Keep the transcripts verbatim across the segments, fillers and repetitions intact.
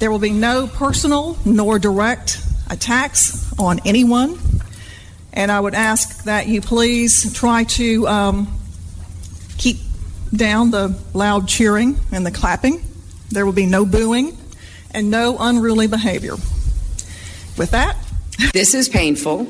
There will be no personal nor direct attacks on anyone. And I would ask that you please try to um, keep down the loud cheering and the clapping. There will be no booing and no unruly behavior. With that, this is painful,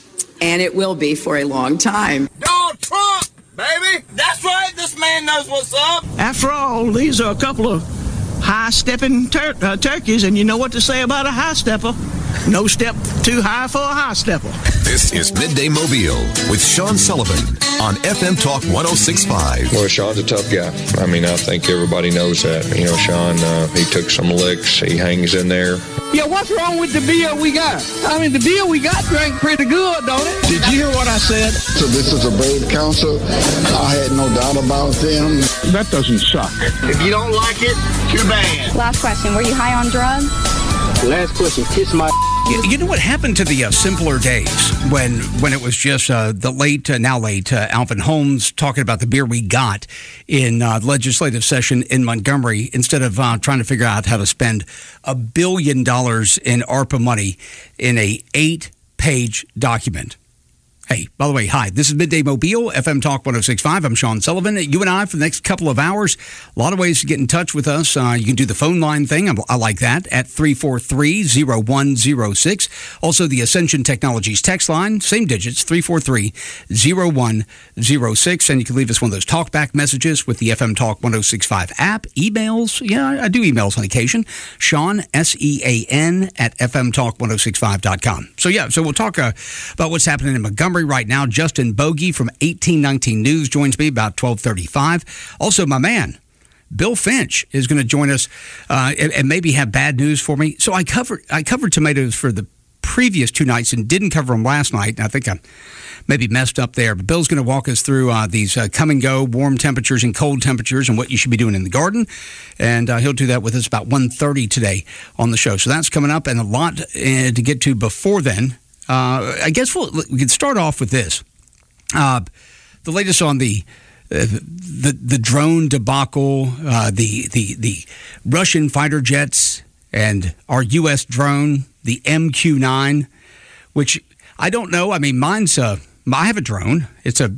and it will be for a long time. Donald Trump, baby! That's right, this man knows what's up. After all, these are a couple of high-stepping tur- uh, turkeys, and you know what to say about a high-stepper. No step too high for a high-stepper. This is Midday Mobile with Sean Sullivan on F M Talk one oh six point five. Well, Sean's a tough guy. I mean, I think everybody knows that. You know, Sean, uh, he took some licks. He hangs in there. Yeah, what's wrong with the beer we got? I mean, the beer we got drank pretty good, don't it? Did you hear what I said? So this is a brave council. I had no doubt about them. That doesn't suck. If you don't like it, too bad. Last question. Were you high on drugs? Last question. Kiss my... You, you know what happened to the uh, simpler days when when it was just uh, the late, uh, now late, uh, Alvin Holmes talking about the beer we got in uh, legislative session in Montgomery instead of uh, trying to figure out how to spend a billion dollars in ARPA money in a eight-page document. Hey, by the way, hi, this is Midday Mobile, F M Talk one oh six point five. I'm Sean Sullivan. You and I for the next couple of hours. A lot of ways to get in touch with us. Uh, you can do the phone line thing. I, I like that at three four three, zero one zero six. Also, the Ascension Technologies text line, same digits, three four three, zero one zero six. And you can leave us one of those talkback messages with the F M Talk one oh six point five app. Emails, yeah, I do emails on occasion. Sean, S E A N, at F M Talk one oh six point five dot com. So, yeah, so we'll talk uh, about what's happening in Montgomery right now. Justin Bogey from eighteen nineteen News joins me about twelve thirty-five. Also, my man, Bill Finch, is going to join us uh, and, and maybe have bad news for me. So I covered I covered tomatoes for the previous two nights and didn't cover them last night. And I think I maybe messed up there. But Bill's going to walk us through uh, these uh, come and go, warm temperatures and cold temperatures and what you should be doing in the garden. And uh, he'll do that with us about one thirty today on the show. So that's coming up, and a lot uh, to get to before then. Uh, I guess we'll, we could start off with this. Uh, the latest on the uh, the the drone debacle, uh, the the the Russian fighter jets, and our U S drone, the M Q nine, which I don't know. I mean, mine's a I have a drone. It's a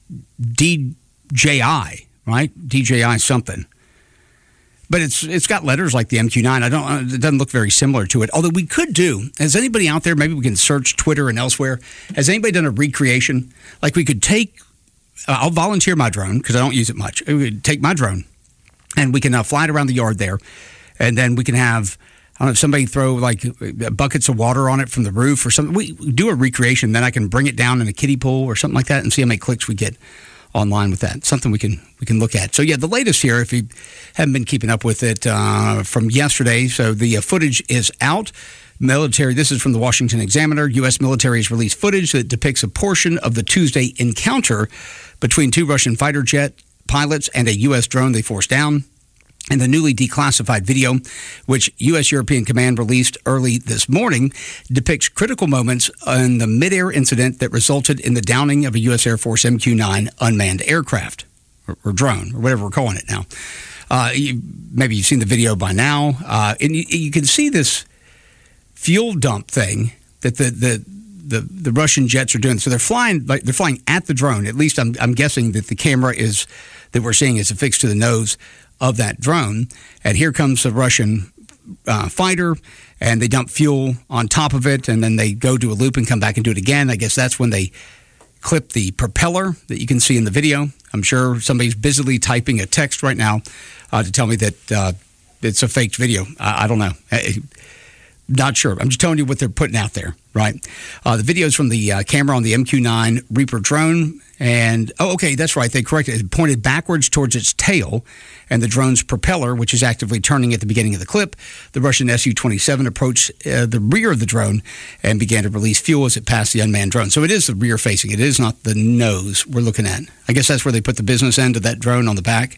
D J I, right? D J I something. But it's it's got letters like the M Q nine. I don't. It doesn't look very similar to it. Although we could do. Has anybody out there? Maybe we can search Twitter and elsewhere. Has anybody done a recreation? Like we could take. Uh, I'll volunteer my drone because I don't use it much. We could take my drone, and we can uh, fly it around the yard there, and then we can have. I don't know if somebody throw like buckets of water on it from the roof or something. We do a recreation. Then I can bring it down in a kiddie pool or something like that and see how many clicks we get online with that. Something we can we can look at. So, yeah, the latest here, if you haven't been keeping up with it uh, from yesterday, so the uh, footage is out. Military, this is from the Washington Examiner. U S military has released footage that depicts a portion of the Tuesday encounter between two Russian fighter jet pilots and a U S drone they forced down. And the newly declassified video, which U S European Command released early this morning, depicts critical moments in the midair incident that resulted in the downing of a U S Air Force M Q nine unmanned aircraft, or, or drone, or whatever we're calling it now. Uh, you, maybe you've seen the video by now. Uh, and you, you can see this fuel dump thing that the, the the the Russian jets are doing. So they're flying like they're flying at the drone. At least I'm I'm guessing that the camera is that we're seeing is affixed to the nose of that drone. And here comes a Russian uh, fighter, and they dump fuel on top of it, and then they go do a loop and come back and do it again. I guess that's when they clip the propeller that you can see in the video. I'm sure somebody's busily typing a text right now uh, to tell me that uh, it's a faked video. I, I don't know. I, Not sure. I'm just telling you what they're putting out there, right? Uh, the video's from the uh, camera on the M Q nine Reaper drone. And, oh, okay, that's right. They corrected it. It pointed backwards towards its tail and the drone's propeller, which is actively turning at the beginning of the clip. The Russian S U twenty-seven approached uh, the rear of the drone and began to release fuel as it passed the unmanned drone. So it is the rear facing. It is not the nose we're looking at. I guess that's where they put the business end of that drone on the back,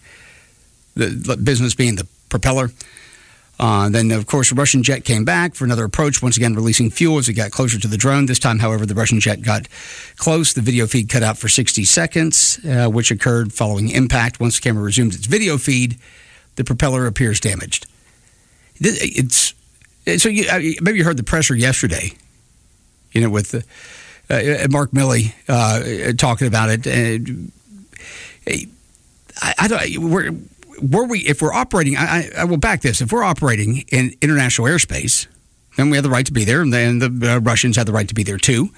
the business being the propeller. Uh, then, of course, a Russian jet came back for another approach, once again releasing fuel as it got closer to the drone. This time, however, the Russian jet got close. The video feed cut out for sixty seconds, uh, which occurred following impact. Once the camera resumes its video feed, the propeller appears damaged. It's So you, maybe you heard the presser yesterday, you know, with uh, uh, Mark Milley uh, talking about it. And I, I don't. We're, were we? If we're operating, I, I will back this. If we're operating in international airspace, then we have the right to be there, and then the uh, Russians have the right to be there too.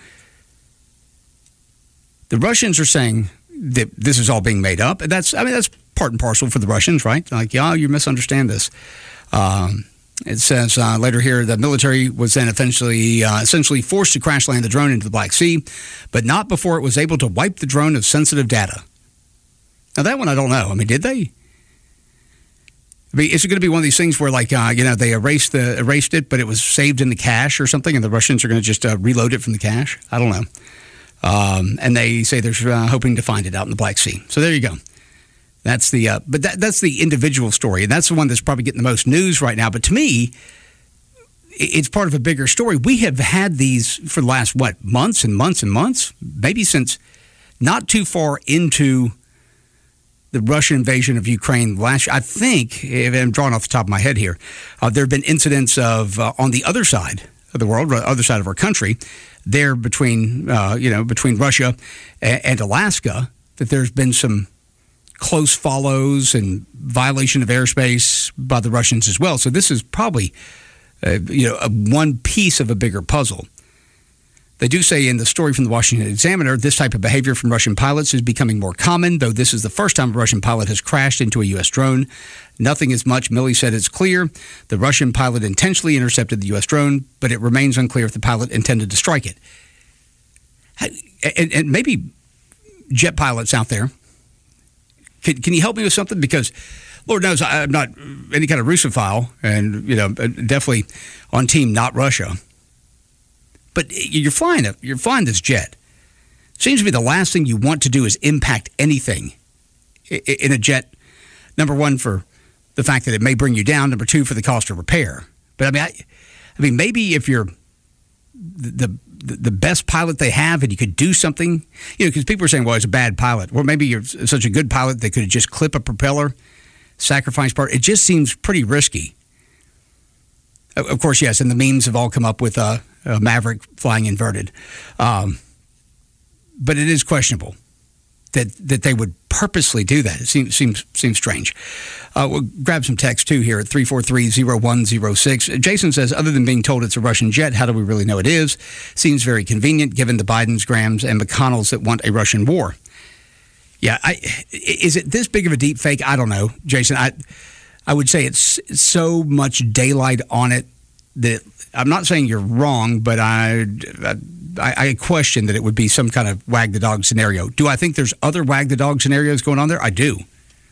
The Russians are saying that this is all being made up. That's. I mean, that's part and parcel for the Russians, right? Like, yeah, you misunderstand this. Um, It says uh, later here, the military was then essentially, uh, essentially forced to crash land the drone into the Black Sea, but not before it was able to wipe the drone of sensitive data. Now, that one I don't know. I mean, did they? I mean, is it going to be one of these things where, like, uh, you know, they erased the erased it, but it was saved in the cache or something, and the Russians are going to just uh, reload it from the cache? I don't know. Um, and they say they're uh, hoping to find it out in the Black Sea. So there you go. That's the, uh, but that, that's the individual story, and that's the one that's probably getting the most news right now. But to me, it's part of a bigger story. We have had these for the last, what, months and months and months, maybe since not too far into the Russian invasion of Ukraine last year. I think, if I'm drawing off the top of my head here, uh, there have been incidents of, uh, on the other side of the world, other side of our country, there between, uh, you know, between Russia and, and Alaska, that there's been some close follows and violation of airspace by the Russians as well. So this is probably, uh, you know, a, one piece of a bigger puzzle. They do say in the story from the Washington Examiner, this type of behavior from Russian pilots is becoming more common, though this is the first time a Russian pilot has crashed into a U S drone. Nothing as much. Milley said it's clear the Russian pilot intentionally intercepted the U S drone, but it remains unclear if the pilot intended to strike it. And, and maybe jet pilots out there, Can, can you help me with something? Because Lord knows I'm not any kind of Russophile, and you know, definitely on team not Russia. But you're flying a, you're flying this jet. Seems to be the last thing you want to do is impact anything in a jet. Number one, for the fact that it may bring you down. Number two, for the cost of repair. But I mean, I, I mean, maybe if you're the the best pilot they have and you could do something, you know, because people are saying, well, it's a bad pilot. Well, maybe you're such a good pilot they could just clip a propeller, sacrifice part. It just seems pretty risky. Of course, yes, and the memes have all come up with uh, a Maverick flying inverted. Um, but it is questionable that that they would purposely do that. It seems seems seems strange. Uh, we'll grab some text, too, here at three four three, zero one zero six. Jason says, other than being told it's a Russian jet, how do we really know it is? Seems very convenient, given the Bidens, Grahams, and McConnells that want a Russian war. Yeah, I, is it this big of a deep fake? I don't know, Jason. I I would say it's so much daylight on it that I'm not saying you're wrong, but I, I, I question that it would be some kind of wag the dog scenario. Do I think there's other wag the dog scenarios going on there? I do.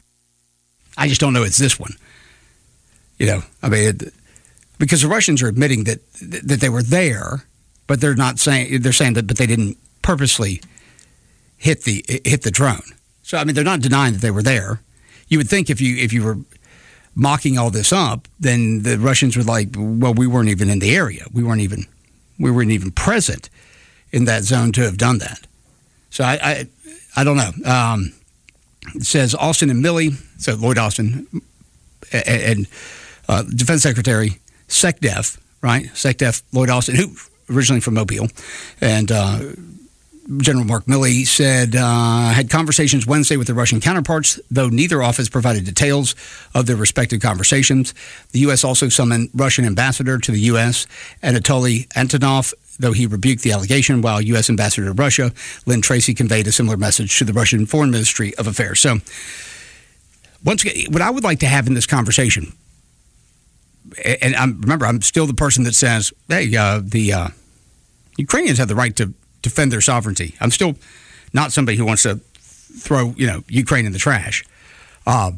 I just don't know it's this one. You know, I mean, it, because the Russians are admitting that that they were there, but they're not saying they're saying that, but they didn't purposely hit the hit the drone. So I mean, they're not denying that they were there. You would think if you if you were mocking all this up, then the Russians were like, well, we weren't even in the area. We weren't even we weren't even present in that zone to have done that. So I I, I don't know. Um, it says Austin and Milley, so Lloyd Austin and, and uh, Defense Secretary SecDef, right? SecDef Lloyd Austin, who originally from Mobile, and uh, General Mark Milley said uh, had conversations Wednesday with their Russian counterparts, though neither office provided details of their respective conversations. The U S also summoned Russian ambassador to the U S, Anatoly Antonov, though he rebuked the allegation, while U S Ambassador to Russia, Lynn Tracy, conveyed a similar message to the Russian Foreign Ministry of Affairs. So, once again, what I would like to have in this conversation, and I'm, remember, I'm still the person that says, hey, uh, the uh, Ukrainians have the right to defend their sovereignty. I'm still not somebody who wants to throw, you know, Ukraine in the trash. Uh,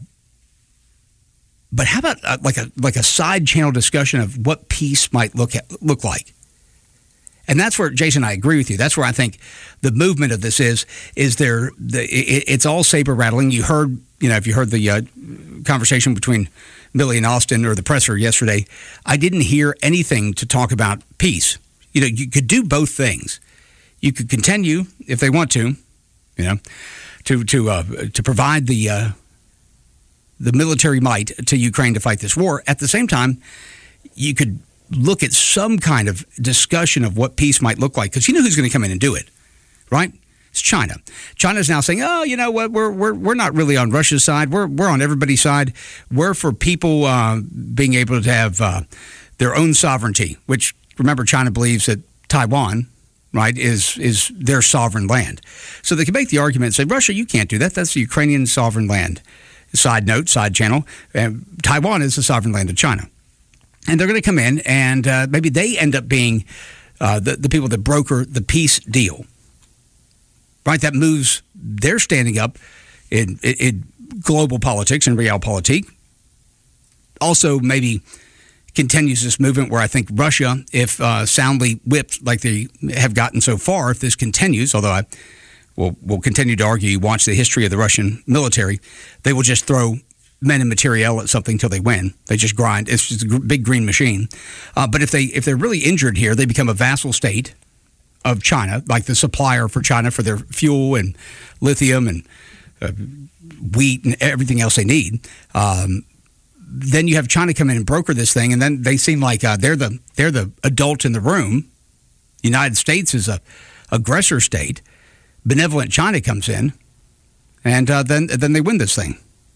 but how about uh, like a like a side channel discussion of what peace might look at, look like? And that's where, Jason, I agree with you. That's where I think the movement of this is, is there, the, it, it's all saber rattling. You heard, you know, if you heard the uh, conversation between Milley and Austin or the presser yesterday, I didn't hear anything to talk about peace. You know, you could do both things. You could continue, if they want to, you know, to to uh, to provide the uh, the military might to Ukraine to fight this war. At the same time, you could look at some kind of discussion of what peace might look like, because you know who's going to come in and do it, right? It's China. China's now saying, oh, you know what, we're we're we're not really on Russia's side. We're we're on everybody's side. We're for people uh, being able to have uh, their own sovereignty, which, remember, China believes that Taiwan, right, is is their sovereign land. So they can make the argument and say, Russia, you can't do that. That's the Ukrainian sovereign land. Side note, side channel, uh, Taiwan is the sovereign land of China. And they're going to come in and uh, maybe they end up being uh, the, the people that broker the peace deal. Right, that moves their standing up in, in, in global politics and realpolitik. Also, maybe continues this movement where I think Russia, if uh, soundly whipped like they have gotten so far, if this continues, although I will will continue to argue, you watch the history of the Russian military, they will just throw men and materiel at something until they win. They just grind. It's just a big green machine. Uh, but if they if they're really injured here, they become a vassal state of China, like the supplier for China for their fuel and lithium and uh, wheat and everything else they need. Um, then you have China come in and broker this thing, and then they seem like uh, they're the they're the adult in the room. The United States is a aggressor state. Benevolent China comes in, and uh, then then they win this thing.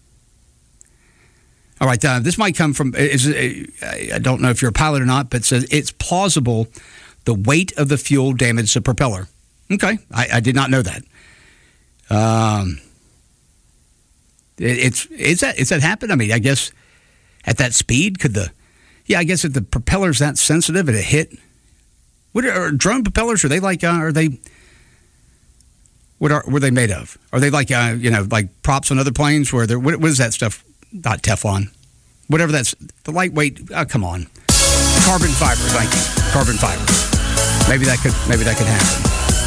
All right, uh, this might come from. Is, I don't know if you're a pilot or not, but it says it's plausible the weight of the fuel damaged the propeller. Okay, I, I did not know that. Um, it, it's is that is that happen? I mean, I guess at that speed, could the? Yeah, I guess if the propeller's that sensitive and it hit. What are, are drone propellers? Are they like? Uh, are they? What are were they made of? Are they like uh, you know like props on other planes where they're what, what is that stuff? Not Teflon, whatever that's the lightweight. Oh, come on, carbon fiber. Thank you, carbon fiber. Maybe that could maybe that could happen.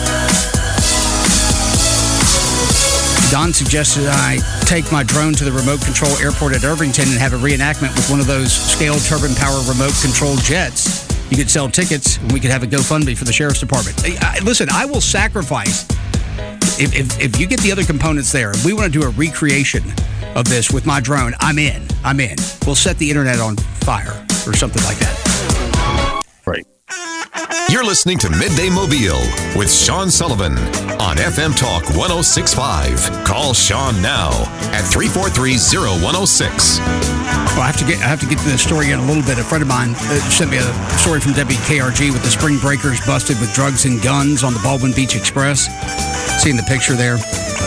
Don suggested I take my drone to the remote control airport at Irvington and have a reenactment with one of those scale turbine power remote control jets. You could sell tickets and we could have a GoFundMe for the sheriff's department. I, I, listen, I will sacrifice if, if if you get the other components there. If we want to do a recreation of this with my drone, I'm in. I'm in. We'll set the internet on fire or something like that. Right. You're listening to Midday Mobile with Sean Sullivan on F M Talk one oh six point five. Call Sean now at three four three, oh one oh six. Well, I have to get I have to get to this story in a little bit. A friend of mine uh, sent me a story from W K R G with the Spring Breakers busted with drugs and guns on the Baldwin Beach Express. Seeing the picture there.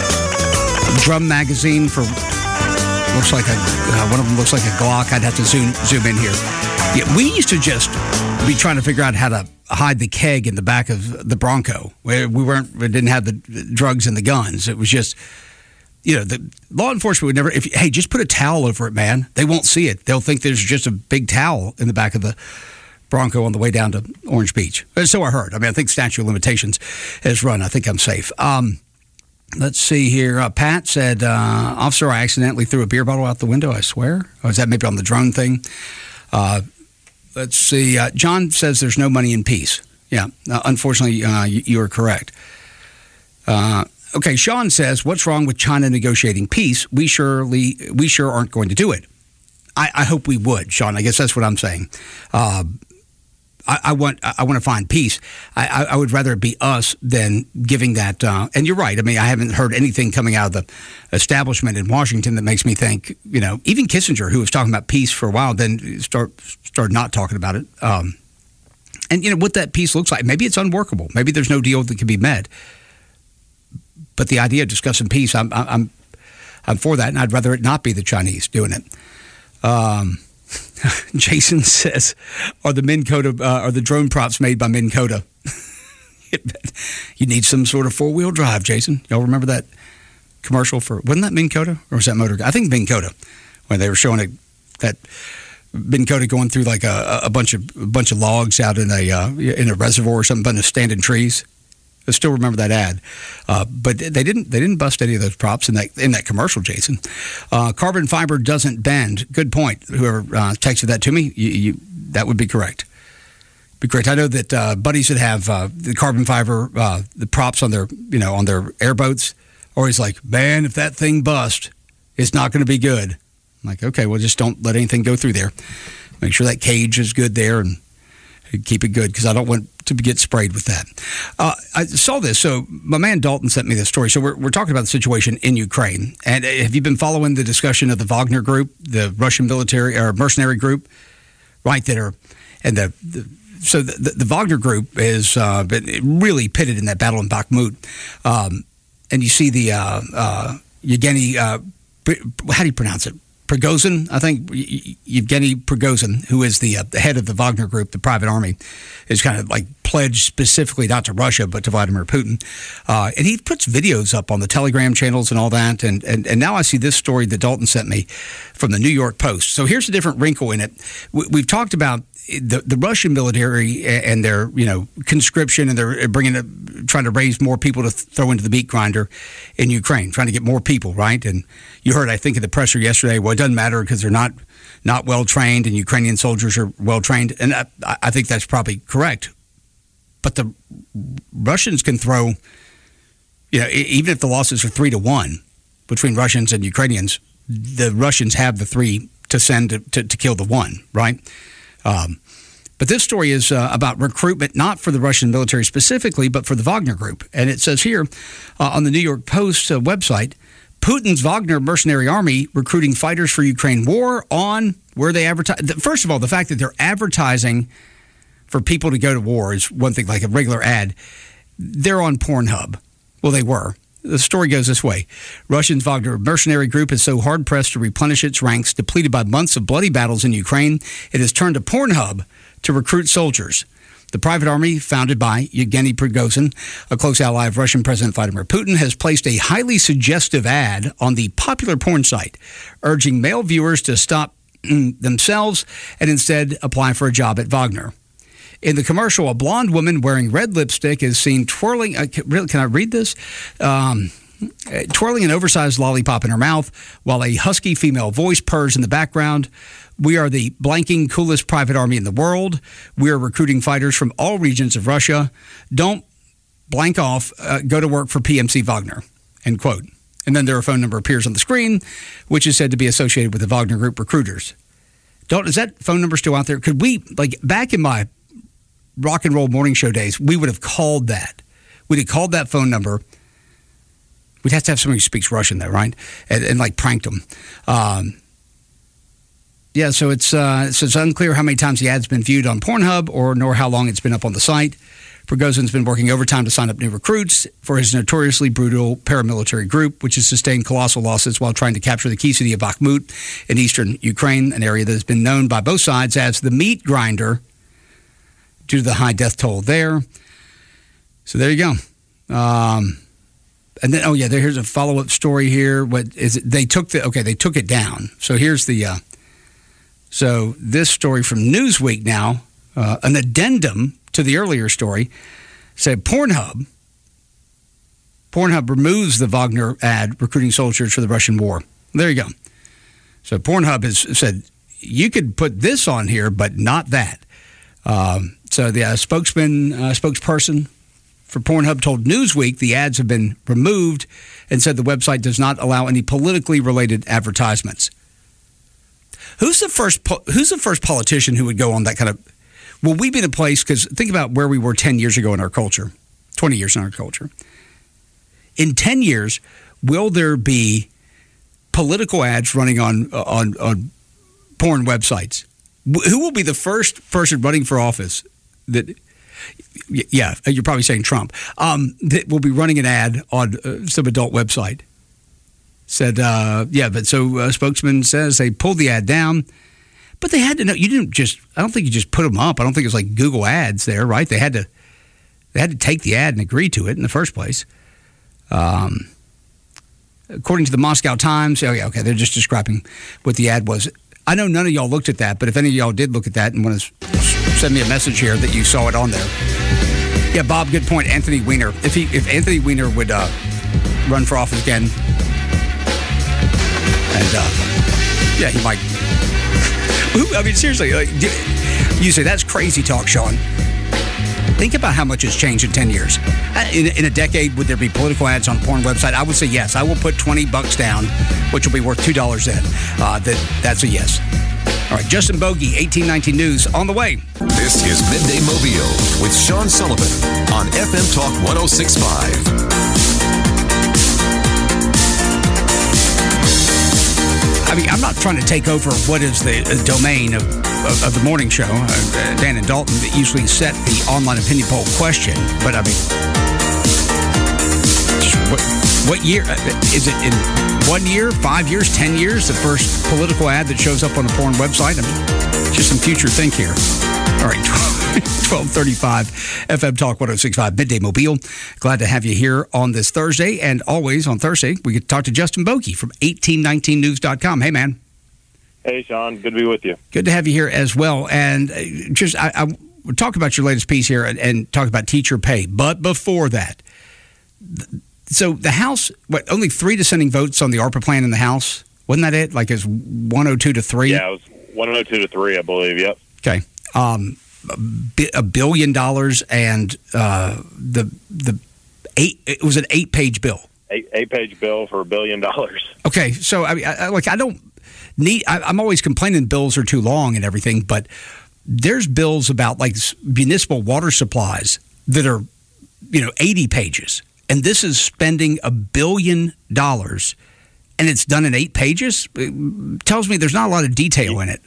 Drum magazine for looks like a uh, one of them looks like a Glock. I'd have to zoom zoom in here. Yeah, we used to just be trying to figure out how to hide the keg in the back of the Bronco. We weren't, we didn't have the drugs and the guns. It was just, you know, the law enforcement would never, if hey, just put a towel over it, man. They won't see it. They'll think there's just a big towel in the back of the Bronco on the way down to Orange Beach. So I heard. I mean, I think statute of limitations has run. I think I'm safe. Um, let's see here. Uh, Pat said, uh, officer, I accidentally threw a beer bottle out the window, I swear. Or is that maybe on the drone thing? Uh, Let's see. Uh, John says there's no money in peace. Yeah, uh, unfortunately, uh, you, you are correct. Uh, okay, Sean says, what's wrong with China negotiating peace? We surely, we sure aren't going to do it. I, I hope we would, Sean. I guess that's what I'm saying. Uh, I, I want, I want to find peace. I, I, I would rather it be us than giving that. Uh, and you're right. I mean, I haven't heard anything coming out of the establishment in Washington that makes me think, you know, even Kissinger, who was talking about peace for a while, then start started not talking about it. Um, and, you know, what that peace looks like. Maybe it's unworkable. Maybe there's no deal that can be met. But the idea of discussing peace, I'm, I'm, I'm for that, and I'd rather it not be the Chinese doing it. Um, Jason says, "Are the Minn Kota, uh, are the drone props made by Minn Kota?" You need some sort of four wheel drive, Jason. Y'all remember that commercial for? Wasn't that Minn Kota or was that Motor? I think Minn Kota, when they were showing it, that Minn Kota going through like a, a bunch of a bunch of logs out in a uh, in a reservoir or something, bunch of standing trees. I still remember that ad, uh, but they didn't they didn't bust any of those props in that in that commercial, Jason. Uh, carbon fiber doesn't bend. Good point. Whoever uh, texted that to me, you, you, that would be correct. Be great. I know that uh, buddies that have uh, the carbon fiber, uh, the props on their you know on their airboats, always like, man, if that thing busts, it's not going to be good. I'm like, okay, well, just don't let anything go through there. Make sure that cage is good there and Keep it good because I don't want to get sprayed with that. Uh, I saw this. So my man Dalton sent me this story. So we're, we're talking about the situation in Ukraine. And have you been following the discussion of the Wagner group, the Russian military or mercenary group, right? That are, and the, the so the, the, the Wagner group is uh, been really pitted in that battle in Bakhmut. Um, and you see the uh, uh, Yevgeny, uh, how do you pronounce it? Prigozhin, I think, Yevgeny Prigozhin, who is the, uh, the head of the Wagner Group, the private army, is kind of like pledged specifically not to Russia, but to Vladimir Putin. Uh, and he puts videos up on the Telegram channels and all that. And, and, and now I see this story that Dalton sent me from the New York Post. So here's a different wrinkle in it. We, we've talked about the, the Russian military and their, you know, conscription, and they're bringing it, trying to raise more people to throw into the meat grinder in Ukraine, trying to get more people, right? And you heard, I think, in the presser yesterday, well, it doesn't matter because they're not not well trained, and Ukrainian soldiers are well trained, and I, I think that's probably correct. But the Russians can throw, you know, even if the losses are three to one between Russians and Ukrainians, the Russians have the three to send to, to, to kill the one, right? Um, but this story is uh, about recruitment, not for the Russian military specifically, but for the Wagner Group. And it says here uh, on the New York Post uh, website, Putin's Wagner mercenary army recruiting fighters for Ukraine war on where they advertise. First of all, the fact that they're advertising for people to go to war is one thing, like a regular ad. They're on Pornhub. Well, they were. The story goes this way. Russia's Wagner mercenary group is so hard-pressed to replenish its ranks, depleted by months of bloody battles in Ukraine, it has turned to Pornhub to recruit soldiers. The private army, founded by Yevgeny Prigozhin, a close ally of Russian President Vladimir Putin, has placed a highly suggestive ad on the popular porn site, urging male viewers to stop themselves and instead apply for a job at Wagner. In the commercial, a blonde woman wearing red lipstick is seen twirling. Uh, can, can I read this? Um, twirling an oversized lollipop in her mouth while a husky female voice purrs in the background. We are the blanking coolest private army in the world. We are recruiting fighters from all regions of Russia. Don't blank off. Uh, go to work for P M C Wagner. End quote. And then their phone number appears on the screen, which is said to be associated with the Wagner Group recruiters. Don't, is that phone number still out there? Could we, like back in my rock and roll morning show days, we would have called that. We'd have called that phone number. We'd have to have somebody who speaks Russian, though, right? And, and like pranked them. Um, yeah, so it's uh, so it's unclear how many times the ad's been viewed on Pornhub, or nor how long it's been up on the site. Prigozhin's been working overtime to sign up new recruits for his notoriously brutal paramilitary group, which has sustained colossal losses while trying to capture the key city of Bakhmut in eastern Ukraine, an area that has been known by both sides as the meat grinder due to the high death toll there. So there you go. Um, and then, oh yeah, there, here's a follow-up story here. What is it? They took the, okay, they took it down. So here's the, uh, so this story from Newsweek now, uh, an addendum to the earlier story, said Pornhub, Pornhub removes the Wagner ad recruiting soldiers for the Russian war. There you go. So Pornhub has said, you could put this on here, but not that. Um, so the uh, spokesman, uh, spokesperson for Pornhub told Newsweek the ads have been removed and said the website does not allow any politically related advertisements. Who's the first? Po- who's the first politician who would go on that kind of? Will we be in a place? Because think about where we were ten years ago in our culture, twenty years in our culture. In ten years, will there be political ads running on on on porn websites? Who will be the first person running for office that? Yeah, you're probably saying Trump. Um, that will be running an ad on uh, some adult website. Said, uh, yeah, but so a spokesman says they pulled the ad down, but they had to know. You didn't just. I don't think you just put them up. I don't think it was like Google Ads there, right? They had to. They had to take the ad and agree to it in the first place. Um, according to the Moscow Times, oh yeah, okay, they're just describing what the ad was. I know none of y'all looked at that, but if any of y'all did look at that and want to send me a message here that you saw it on there. Yeah, Bob, good point. Anthony Weiner. If he, if Anthony Weiner would uh, run for office again, and uh, yeah, he might. I mean, seriously, like, you say that's crazy talk, Sean. Think about how much has changed in ten years. In, in a decade, would there be political ads on a porn website? I would say yes. I will put twenty bucks down, which will be worth two dollars then. Uh, that, that's a yes. All right, Justin Bogey, eighteen nineteen News, on the way. This is Midday Mobile with Sean Sullivan on F M Talk ten sixty-five. I mean, I'm not trying to take over what is the domain of, of, of the morning show. Uh, Dan and Dalton usually set the online opinion poll question, but I mean, what, what year? Is it in one year, five years, ten years, the first political ad that shows up on a porn website? I mean, just some future think here. All right, twelve thirty-five F M Talk ten sixty-five, Midday Mobile. Glad to have you here on this Thursday. And always on Thursday, we get to talk to Justin Bogey from eighteen nineteen news dot com. Hey, man. Hey, Sean. Good to be with you. Good to have you here as well. And just, I, I we'll talk about your latest piece here and, and talk about teacher pay. But before that, so the House, what, only three dissenting votes on the ARPA plan in the House? Wasn't that it? Like it's one oh two to three? Yeah, it was one oh two to three, I believe. Yep. Okay. Um, a billion dollars and uh, the the eight. It was an eight-page bill. Eight eight-page bill for a billion dollars. Okay, so I mean, I, like I don't need. I, I'm always complaining bills are too long and everything, but there's bills about like municipal water supplies that are, you know, eighty pages, and this is spending a billion dollars, and it's done in eight pages. It tells me there's not a lot of detail in it.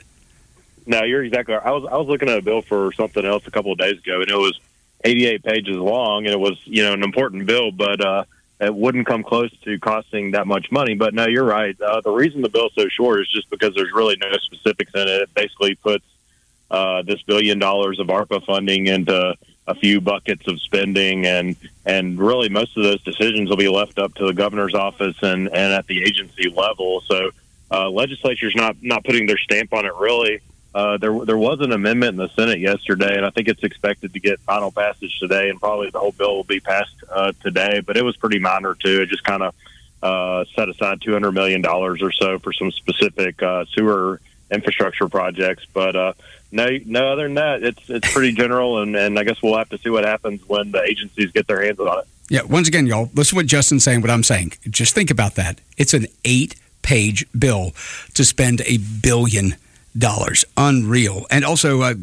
No, you're exactly right. I was I was looking at a bill for something else a couple of days ago, and it was eighty-eight pages long, and it was, you know, an important bill, but uh, it wouldn't come close to costing that much money. But no, you're right. Uh, the reason the bill's so short is just because there's really no specifics in it. It basically puts uh, this billion dollars of ARPA funding into a few buckets of spending, and and really most of those decisions will be left up to the governor's office and, and at the agency level. So uh, legislature's not not putting their stamp on it, really. Uh, there there was an amendment in the Senate yesterday, and I think it's expected to get final passage today, and probably the whole bill will be passed uh, today. But it was pretty minor, too. It just kind of uh, set aside two hundred million dollars or so for some specific uh, sewer infrastructure projects. But uh, no, no, other than that, it's it's pretty general, and, and I guess we'll have to see what happens when the agencies get their hands on it. Yeah, once again, y'all, listen to what Justin's saying, what I'm saying. Just think about that. It's an eight-page bill to spend a billion dollars. Unreal. And also, uh,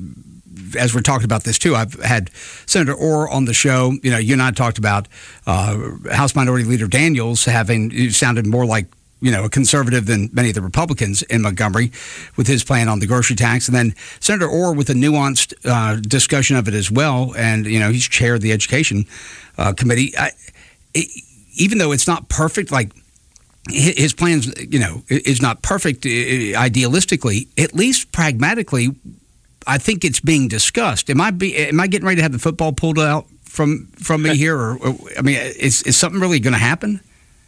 as we're talking about this too, I've had Senator Orr on the show. You know, you and I talked about uh, House Minority Leader Daniels having, it sounded more like, you know, a conservative than many of the Republicans in Montgomery with his plan on the grocery tax. And then Senator Orr with a nuanced uh, discussion of it as well. And, you know, he's chair of the Education uh, Committee. I, it, even though it's not perfect, like, his plans, you know, is not perfect idealistically. At least pragmatically, I think it's being discussed. Am I be, am I getting ready to have the football pulled out from from me here, or, or I mean, is is something really going to happen?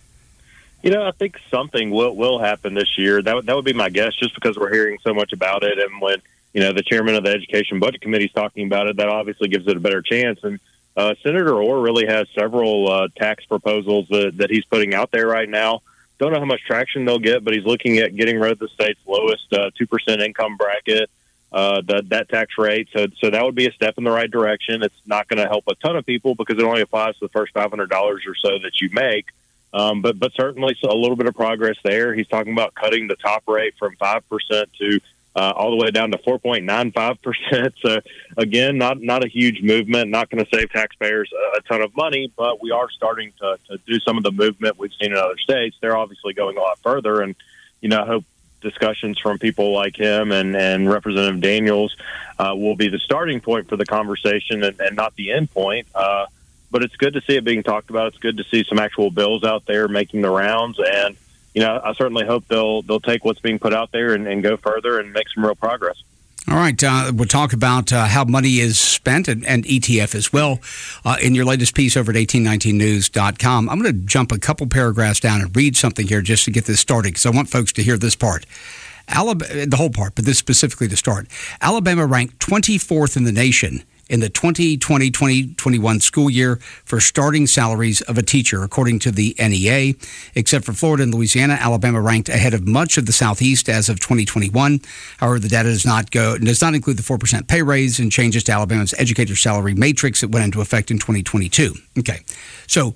You know, I think something will will happen this year. That would, that would be my guess, just because we're hearing so much about it, and when, you know, the chairman of the Education Budget Committee is talking about it, that obviously gives it a better chance. And uh, Senator Orr really has several uh, tax proposals that, that he's putting out there right now. Don't know how much traction they'll get, but he's looking at getting rid of the state's lowest uh, two percent income bracket, uh, the, that tax rate. So, so that would be a step in the right direction. It's not going to help a ton of people because it only applies to the first five hundred dollars or so that you make. Um, but, but certainly a little bit of progress there. He's talking about cutting the top rate from five percent to uh, all the way down to four point nine five percent. So again, not, not a huge movement, not going to save taxpayers a, a ton of money, but we are starting to, to do some of the movement we've seen in other states. They're obviously going a lot further. And, you know, I hope discussions from people like him and, and Representative Daniels uh, will be the starting point for the conversation and, and not the end point. Uh, but it's good to see it being talked about. It's good to see some actual bills out there making the rounds. And, you know, I certainly hope they'll they'll take what's being put out there and, and go further and make some real progress. All right. Uh, we'll talk about uh, how money is spent and, and E T F as well uh, in your latest piece over at eighteen nineteen news dot com. I'm going to jump a couple paragraphs down and read something here just to get this started because I want folks to hear this part. Alabama, the whole part, but this specifically to start. Alabama ranked twenty-fourth in the nation in the twenty twenty twenty twenty-one school year for starting salaries of a teacher, according to the N E A. Except for Florida and Louisiana, Alabama ranked ahead of much of the Southeast as of twenty twenty-one. However, the data does not go does not include the four percent pay raise and changes to Alabama's educator salary matrix that went into effect in twenty twenty-two. Okay, so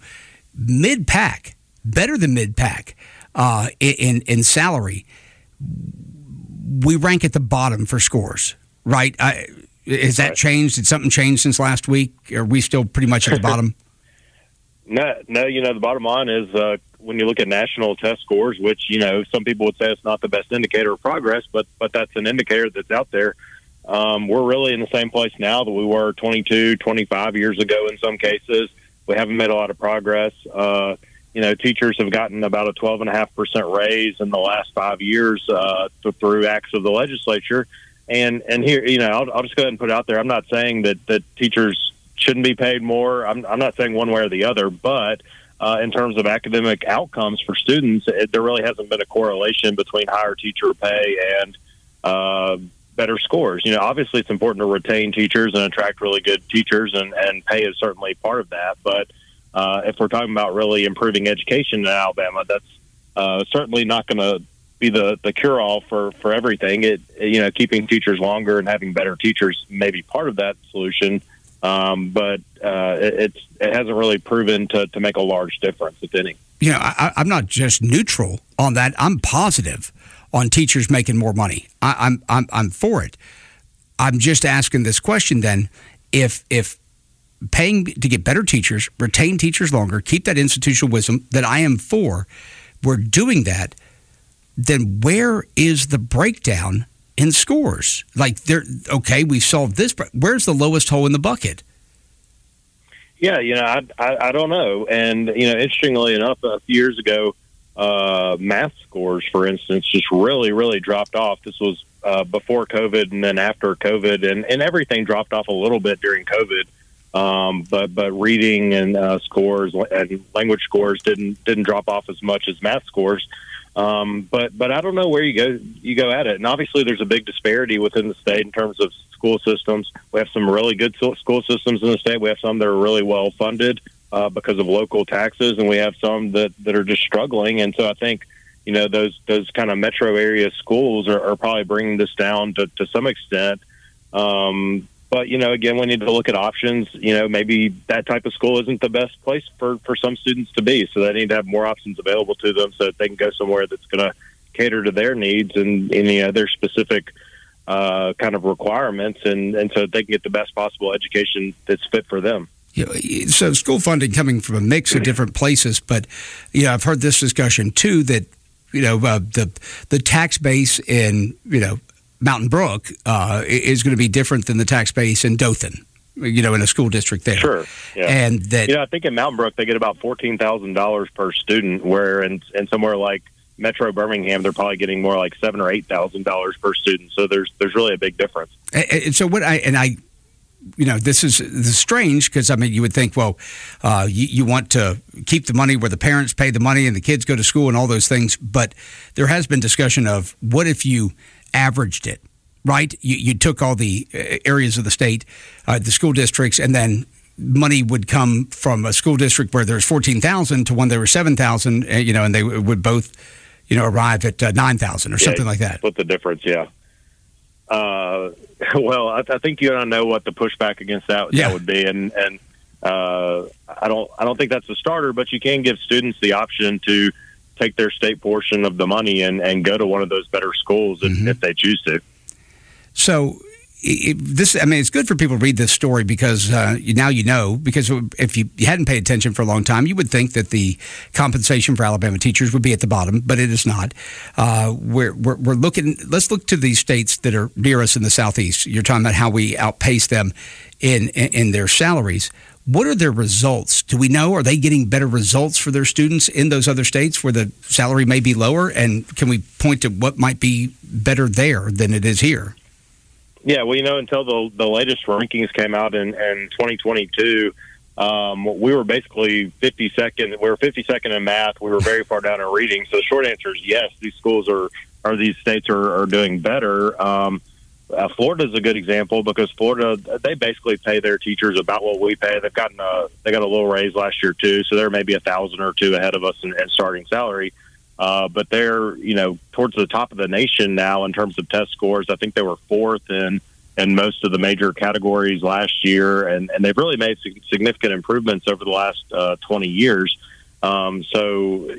mid-pack, better than mid-pack uh, in in salary. we rank at the bottom for scores, right? I, has that changed? Did something change since last week? Are we still pretty much at the bottom? No, no. You know, the bottom line is uh, when you look at national test scores, which, you know, some people would say it's not the best indicator of progress, but but that's an indicator that's out there. Um, we're really in the same place now that we were twenty-two, twenty-five years ago in some cases. We haven't made a lot of progress. Uh, you know, teachers have gotten about a twelve point five percent raise in the last five years uh, through acts of the legislature. And and here, you know, I'll, I'll just go ahead and put it out there. I'm not saying that, that teachers shouldn't be paid more. I'm, I'm not saying one way or the other, but uh, in terms of academic outcomes for students, it, there really hasn't been a correlation between higher teacher pay and uh better scores. You know, obviously it's important to retain teachers and attract really good teachers, and, and pay is certainly part of that. But uh, if we're talking about really improving education in Alabama, that's uh, certainly not going to be the, the cure-all for, for everything. It, you know, keeping teachers longer and having better teachers may be part of that solution, um, but uh, it, it's, it hasn't really proven to, to make a large difference, if any. You know, I, I'm not just neutral on that. I'm positive on teachers making more money. I, I'm I'm I'm for it. I'm just asking this question then: if if paying to get better teachers, retain teachers longer, keep that institutional wisdom that I am for, we're doing that, then where is the breakdown in scores? Like, there, okay, we solved this, but where's the lowest hole in the bucket? Yeah, you know, I, I I don't know. And you know, interestingly enough, a few years ago, Uh, math scores, for instance, just really, really dropped off. This was uh, before COVID and then after COVID, and, and everything dropped off a little bit during COVID. Um, but but reading and uh, scores and language scores didn't didn't drop off as much as math scores. Um, but but I don't know where you go you go at it. And obviously, there's a big disparity within the state in terms of school systems. We have some really good school systems in the state. We have some that are really well funded Uh, because of local taxes, and we have some that, that are just struggling. And so I think, you know, those those kind of metro area schools are, are probably bringing this down to, to some extent. Um, but, you know, again, we need to look at options. You know, maybe that type of school isn't the best place for, for some students to be, so they need to have more options available to them so that they can go somewhere that's going to cater to their needs and, and you know, their specific uh, kind of requirements, and, and so they can get the best possible education that's fit for them. You know, so school funding coming from a mix of different places, but you know, I've heard this discussion too that you know uh, the the tax base in you know Mountain Brook uh, is going to be different than the tax base in Dothan, you know, in a school district there. Sure, yeah. And that you know, I think in Mountain Brook they get about fourteen thousand dollars per student, where in, in somewhere like Metro Birmingham they're probably getting more like seven or eight thousand dollars per student. So there's there's really a big difference. And, and so what I and I. You know, this is, this is strange because, I mean, you would think, well, uh, you, you want to keep the money where the parents pay the money and the kids go to school and all those things. But there has been discussion of what if you averaged it, right? You, you took all the areas of the state, uh, the school districts, and then money would come from a school district where there's fourteen thousand to one there were seven thousand, you know, and they would both, you know, arrive at uh, nine thousand or yeah, something like that. Split the difference, yeah. Uh, well, I, I think you and I know what the pushback against that, yeah. that would be, and and uh, I don't I don't think that's a starter, but you can give students the option to take their state portion of the money and, and go to one of those better schools if, mm-hmm. if they choose to. So it, this, I mean, it's good for people to read this story because uh, you, now you know, because if you, you hadn't paid attention for a long time, you would think that the compensation for Alabama teachers would be at the bottom, but it is not. Uh, we're, we're, we're looking, let's look to these states that are near us in the Southeast. You're talking about how we outpace them in, in, in their salaries. What are their results? Do we know? Are they getting better results for their students in those other states where the salary may be lower? And can we point to what might be better there than it is here? Yeah, well, you know, until the the latest rankings came out in, in twenty twenty-two, um, we were basically fifty-second. We were fifty-second in math. We were very far down in reading. So the short answer is yes, these schools are, or these states are, are doing better. Um, uh, Florida's a good example because Florida, they basically pay their teachers about what we pay. They've gotten a, they got a little raise last year, too, so they're maybe a thousand or two ahead of us in, in starting salary. Uh, but they're, you know, towards the top of the nation now in terms of test scores. I think they were fourth in, in most of the major categories last year, and, and they've really made significant improvements over the last uh, twenty years. Um, so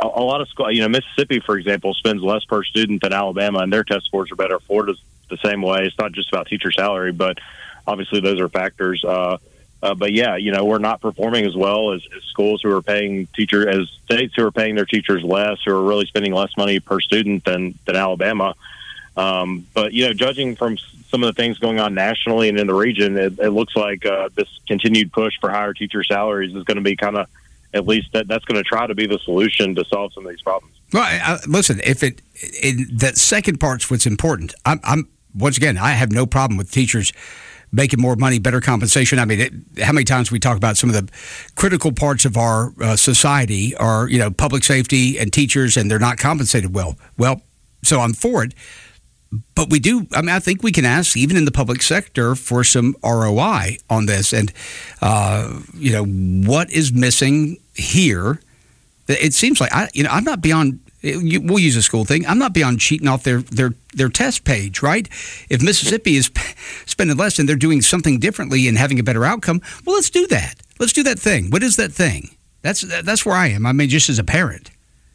a, a lot of school, you know, Mississippi, for example, spends less per student than Alabama, and their test scores are better. Florida's the same way. It's not just about teacher salary, but obviously those are factors. Uh, uh, but yeah, you know, we're not performing as well as, as schools who are paying teacher, as states who are paying their teachers less, who are really spending less money per student than, than Alabama. Um, but, you know, judging from some of the things going on nationally and in the region, it, it looks like uh, this continued push for higher teacher salaries is going to be kind of, at least that, that's going to try to be the solution to solve some of these problems. Well, I, listen, if it, it that second part's what's important. I'm, I'm once again, I have no problem with teachers making more money, better compensation. I mean, it, how many times we talk about some of the critical parts of our uh, society are, you know, public safety and teachers, and they're not compensated well. Well, so I'm for it. But we do, I mean, I think we can ask, even in the public sector, for some R O I on this. And, uh, you know, what is missing here? It seems like, I, you know, I'm not beyond, we'll use a school thing, I'm not beyond cheating off their, their, their test page, right? If Mississippi is spending less and they're doing something differently and having a better outcome, well, let's do that. Let's do that thing. What is that thing? That's that's where I am. I mean, just as a parent.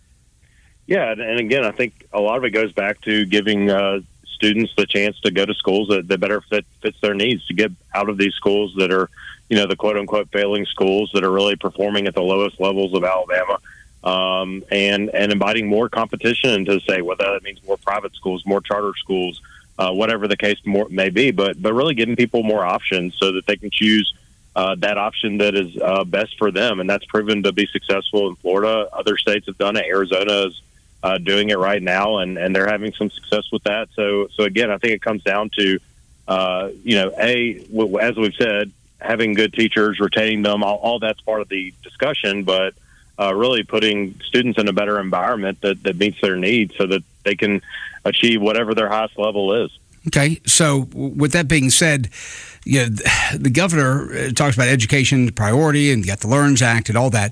Yeah, and again, I think a lot of it goes back to giving uh, students the chance to go to schools that, that better fit, fits their needs, to get out of these schools that are, you know, the quote-unquote failing schools that are really performing at the lowest levels of Alabama, um, and, and inviting more competition to say whether that means more private schools, more charter schools, uh, whatever the case more, may be, but, but really giving people more options so that they can choose uh, that option that is uh, best for them, and that's proven to be successful in Florida. Other states have done it. Arizona is Uh, doing it right now, and, and they're having some success with that. So, so again, I think it comes down to, uh, you know, a w- as we've said, having good teachers, retaining them, all, all that's part of the discussion. But uh, really putting students in a better environment that, that meets their needs, so that they can achieve whatever their highest level is. Okay, so with that being said, you know, the governor talks about education priority, and you got the LEARNS Act and all that.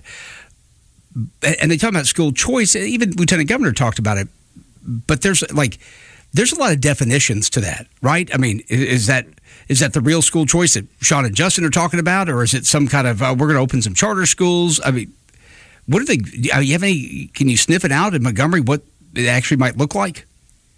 And they talk about school choice. Even Lieutenant Governor talked about it. But there's like, there's a lot of definitions to that, right? I mean, is that is that the real school choice that Sean and Justin are talking about, or is it some kind of uh, we're going to open some charter schools? I mean, what do they? Do you have any? Can you sniff it out in Montgomery? What it actually might look like?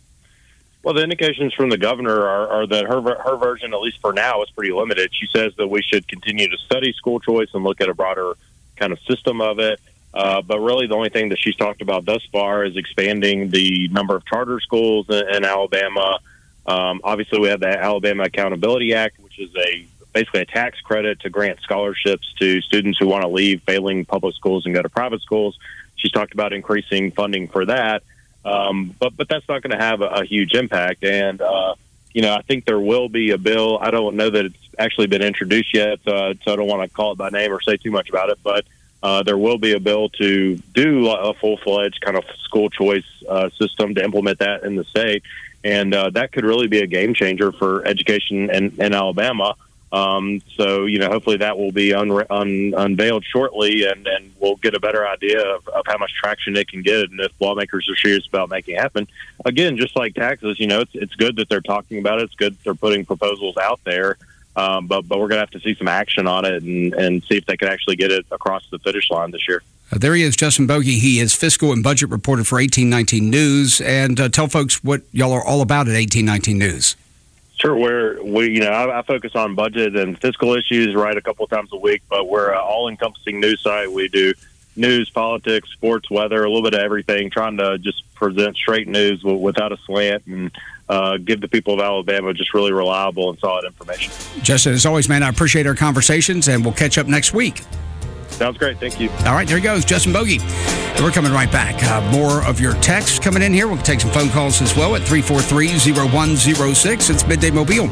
Well, the indications from the governor are, are that her her version, at least for now, is pretty limited. She says that we should continue to study school choice and look at a broader kind of system of it. Uh, but really the only thing that she's talked about thus far is expanding the number of charter schools in, in Alabama. Um, obviously, we have the Alabama Accountability Act, which is a basically a tax credit to grant scholarships to students who want to leave failing public schools and go to private schools. She's talked about increasing funding for that. Um, but, but that's not going to have a, a huge impact. And, uh, you know, I think there will be a bill. I don't know that it's actually been introduced yet, uh, so I don't want to call it by name or say too much about it. But Uh, there will be a bill to do a full-fledged kind of school choice uh, system to implement that in the state, and uh, that could really be a game changer for education in, in Alabama. Um, so, you know, hopefully that will be un- un- unveiled shortly, and, and we'll get a better idea of, of how much traction it can get, and if lawmakers are serious about making it happen. Again, just like taxes, you know, it's, it's good that they're talking about it. It's good that they're putting proposals out there. Um, but but we're going to have to see some action on it and, and see if they can actually get it across the finish line this year. Uh, there he is, Justin Bogey. He is fiscal and budget reporter for eighteen nineteen News. And uh, tell folks what y'all are all about at eighteen nineteen News. Sure. We're, we, you know, I, I focus on budget and fiscal issues, right, a couple of times a week, but we're an all-encompassing news site. We do news, politics, sports, weather, a little bit of everything, trying to just present straight news without a slant and uh, give the people of Alabama just really reliable and solid information. Justin, as always, man, I appreciate our conversations, and we'll catch up next week. Sounds great. Thank you. All right, there he goes, Justin Bogey. And we're coming right back. Uh, more of your texts coming in here. We'll take some phone calls as well at three four three, zero one zero six. It's Midday Mobile.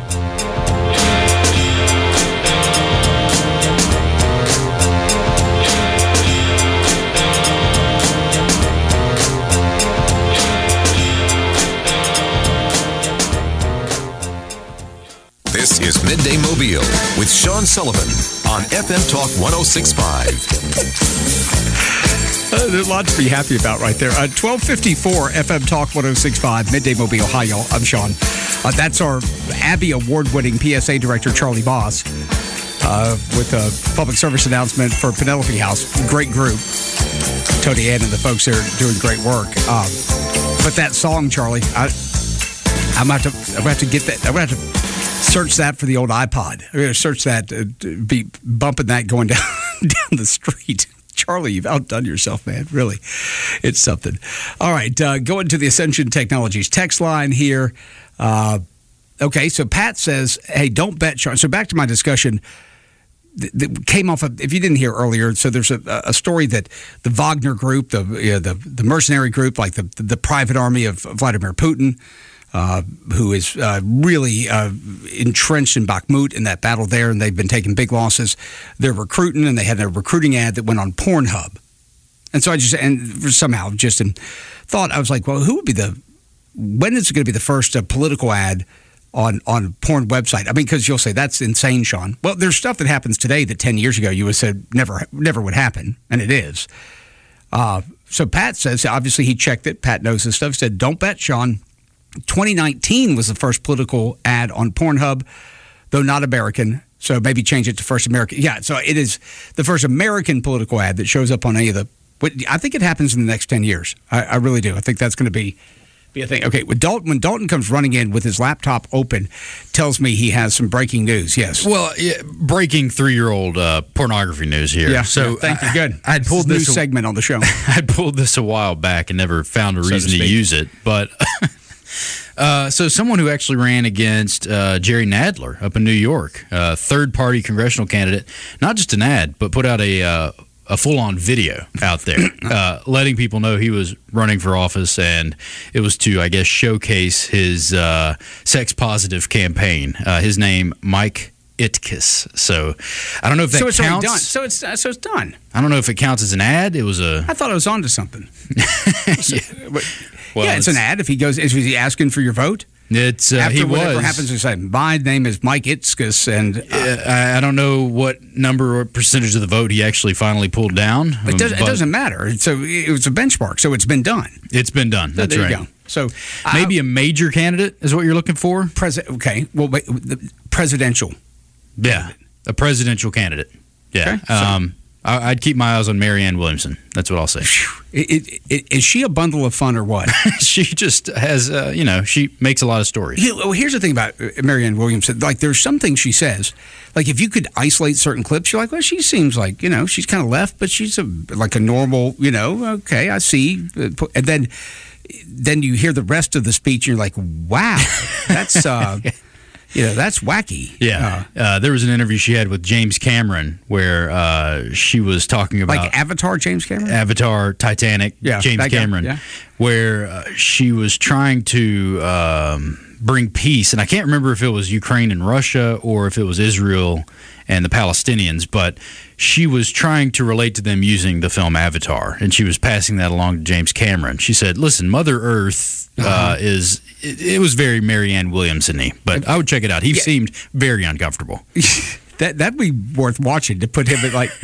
This is Midday Mobile with Sean Sullivan on F M Talk one oh six point five. Uh, there's a lot to be happy about right there. Uh, twelve fifty-four F M Talk one oh six point five, Midday Mobile. Hi, y'all. I'm Sean. Uh, that's our Abby Award-winning P S A director, Charlie Boss, uh, with a public service announcement for Penelope House. Great group. Tony Ann and the folks there are doing great work. Um, but that song, Charlie, I, I'm going to have to, I'm gonna have to get that. I'm going to have to search that for the old iPod. I'm going to search that, uh, be bumping that going down down the street. Charlie, you've outdone yourself, man. Really, it's something. All right, uh, going to the Ascension Technologies text line here. Uh, okay, so Pat says, hey, don't bet Sean. So back to my discussion that came off of, if you didn't hear earlier, so there's a, a story that the Wagner group, the you know, the, the mercenary group, like the, the private army of Vladimir Putin, uh, who is uh, really uh, entrenched in Bakhmut in that battle there, and they've been taking big losses. They're recruiting, and they had a recruiting ad that went on Pornhub. And so I just, and somehow just in thought, I was like, well, who would be the, when is it going to be the first uh, political ad on on porn website? I mean, because you'll say, that's insane, Sean. Well, there's stuff that happens today that ten years ago you would have said never never would happen, and it is. Uh, so Pat says, obviously he checked it. Pat knows this stuff. He said, don't bet, Sean. twenty nineteen was the first political ad on Pornhub, though not American. So maybe change it to first American. Yeah, so it is the first American political ad that shows up on any of the, but I think it happens in the next ten years. I, I really do. I think that's going to be be a thing. Okay, when Dalton, when Dalton comes running in with his laptop open, tells me he has some breaking news. Yes. Well, yeah, breaking three-year-old uh, pornography news here. Yeah. So yeah, thank you. Good. I had pulled this new a, segment on the show. I pulled this a while back and never found a So to reason to, speak. use it, but. Uh, so someone who actually ran against uh, Jerry Nadler up in New York, uh, third-party congressional candidate, not just an ad, but put out a uh, a full-on video out there, uh, letting people know he was running for office, and it was to, I guess, showcase his uh, sex-positive campaign. Uh, his name, Mike Itkes. So I don't know if that so it's counts. already done. So it's uh, so it's done. I don't know if it counts as an ad. It was a. I thought I was onto something. So, yeah. but, Well, yeah, it's, it's an ad. If he goes, is he asking for your vote? It's uh, After he whatever was. happens, he say, my name is Mike Itkes, and uh, Uh, I I don't know what number or percentage of the vote he actually finally pulled down. it, does, it but doesn't matter. So it was a benchmark. So it's been done. It's been done. So That's there right. you go. So maybe a major candidate is what you're looking for. President. Okay. Well, wait, the presidential. Yeah, a presidential candidate. Yeah. Okay, so- um, I, I'd keep my eyes on Marianne Williamson. That's what I'll say. It, it, it, is she a bundle of fun or what? She just has, uh, you know, she makes a lot of stories. You know, here's the thing about uh, Marianne Williamson. Like, there's some things she says. Like, if you could isolate certain clips, you're like, well, she seems like, you know, she's kind of left, but she's a like a normal, you know, okay, I see. And then, then you hear the rest of the speech, and you're like, wow, that's. Uh, You know, that's wacky. Yeah. Uh, uh, there was an interview she had with James Cameron where uh, she was talking about. Like Avatar, James Cameron? Avatar, Titanic, Yeah, James that guy, Cameron. yeah. Where uh, she was trying to um, bring peace. And I can't remember if it was Ukraine and Russia or if it was Israel and the Palestinians, but she was trying to relate to them using the film Avatar, and she was passing that along to James Cameron. She said, listen, Mother Earth uh, uh-huh. is, it, it was very Marianne Williamson-y, but I would check it out. He yeah. seemed very uncomfortable. that, that'd be worth watching, to put him at like,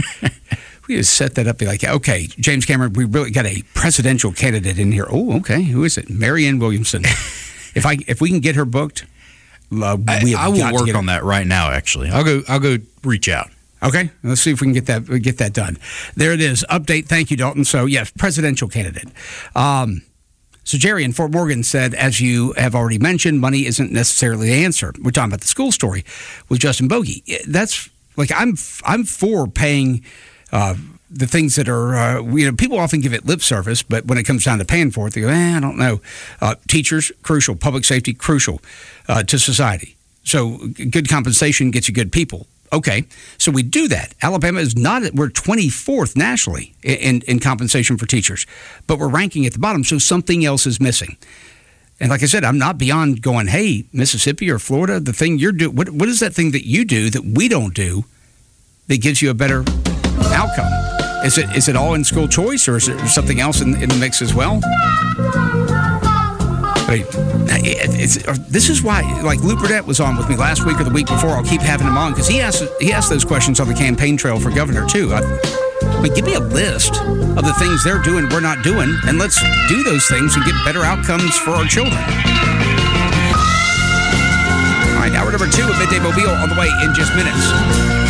we just set that up, be like, okay, James Cameron, we really got a presidential candidate in here. Oh, okay, who is it? Marianne Williamson. if I if we can get her booked, Uh, we I, I will work on that right now. Actually, I'll go. I'll go reach out. Okay, let's see if we can get that get that done. There it is. Update. Thank you, Dalton. So yes, presidential candidate. Um, so Jerry in Fort Morgan said, as you have already mentioned, money isn't necessarily the answer. We're talking about the school story with Justin Bogey. That's like I'm I'm for paying. Uh, the things that are, uh, you know, people often give it lip service, but when it comes down to paying for it, they go, eh, I don't know. Uh, teachers, crucial. Public safety, crucial uh, to society. So good compensation gets you good people. Okay, so we do that. Alabama is not, we're twenty-fourth nationally in, in compensation for teachers, but we're ranking at the bottom, so something else is missing. And like I said, I'm not beyond going, hey, Mississippi or Florida, the thing you're doing, what, what is that thing that you do that we don't do that gives you a better outcome? Is it is it all in school choice, or is there something else in, in the mix as well? But it's, it's, this is why, like Lou Burdett was on with me last week or the week before. I'll keep having him on because he asked he asked those questions on the campaign trail for governor too. I, I mean, give me a list of the things they're doing we're not doing, and let's do those things and get better outcomes for our children. All right, hour number two of Midday Mobile on the way in just minutes.